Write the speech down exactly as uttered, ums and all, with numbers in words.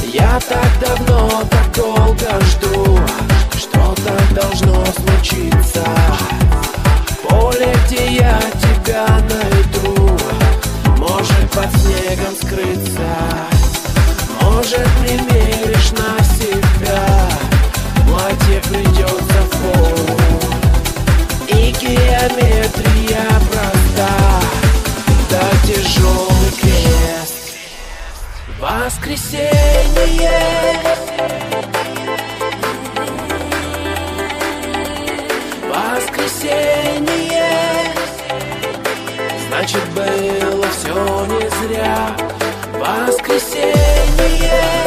Я так давно, так долго жду, что-то должно случиться. Поле, где я тебя найду, может под снегом скрыться. Может примеришь на себя, платье придется впору, и геометрия проста, да тяжелый крест. Воскресенье, воскресенье, значит было все не зря. Воскресенье.